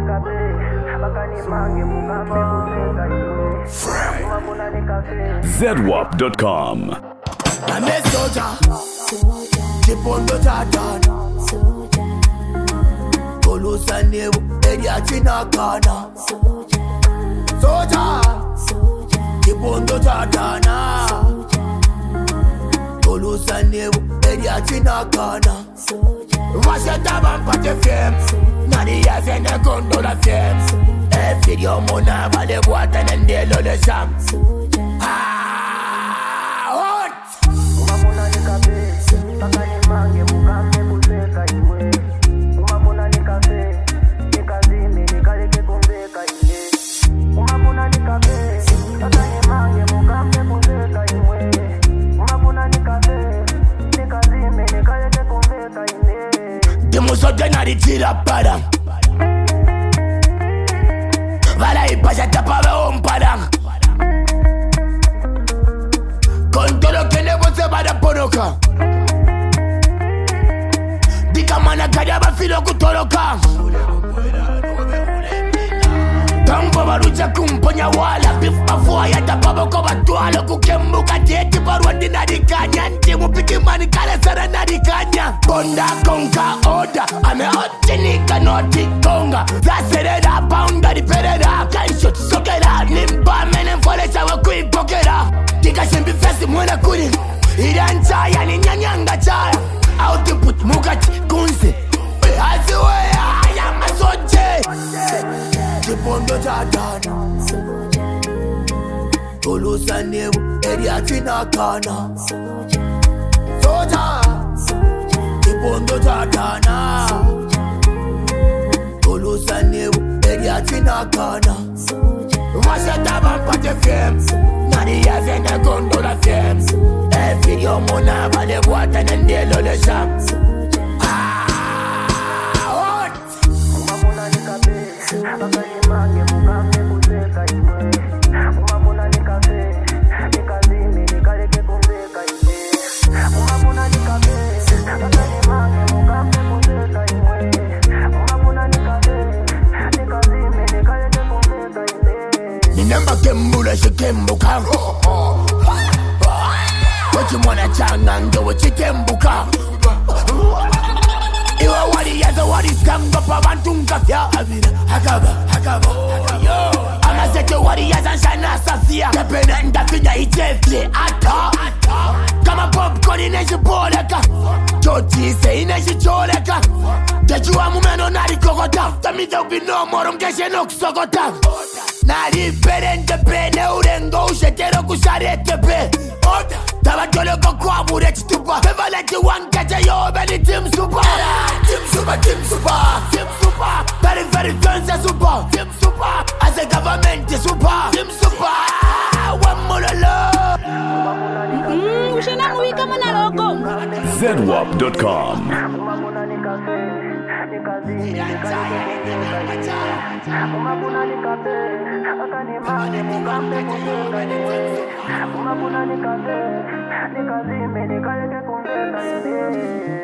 ZWAP.com. I'm a soldier. Keep on the tartan. Tolusa nebu area chinakana. Soldier. Keep on the tartan. Tolusa nebu area chinakana. Vasheta bampate fem. Nani yazene gondola fem. Video mona vale boata nendelo le sham. Demosodenari tira para. Vala y pasa tapaba un padang. Con todo lo que le voy a dar por acá. Diga mana callaba filo kutoroka. Tambo barucha kumponya wala. Bifa fua ya tapaba koba tualo. Kukembuka jeti barua dina dikanya. Ntimu piki mani kale sara na dikanya. Bonda konka oda. Ame otinika noti konga. Zasereda pounda di pereda. Kanshot sokera. Nimba menen fole chawa kui pokera. Tika shimbi fesi mwena kuri. Iran chaya ni nyanyanga chaya. Output mukati kunse. Aziwe ya masoje. Kipondo jadana. Tolusa nebu area chinakana. Soja. Kipondo jadana. Tolusa nebu area chinakana. Vasheta bampate fem. Nani yazene gondola fem. Video mona vale boata nendelo le sham. Ninamba kembula shikembuka. Wachimwana changa ndo chikembuka. Iwa wali yaza wali skamba pa bantunga fya avira. Hakaba Amasete wali yaza shana safia. Kepena ndafinya itefle ata. Kama popcorn ineshipoleka. Choti se ineshicholeka. Tejua mumeno nari kokota. Tamita ubino moro mkeshe no kusokota. Nari perente pene urengo ushetero kusharete pe. Tava joloko kwa bure chitupa. Beva leti wankeche yo beni team super. Team super. Very fancy super. Team super. As a government super. Team super. One more love. Ushena muwika mana logo. ZWAP.com. Nikazime, nikale ke kumbe kaine.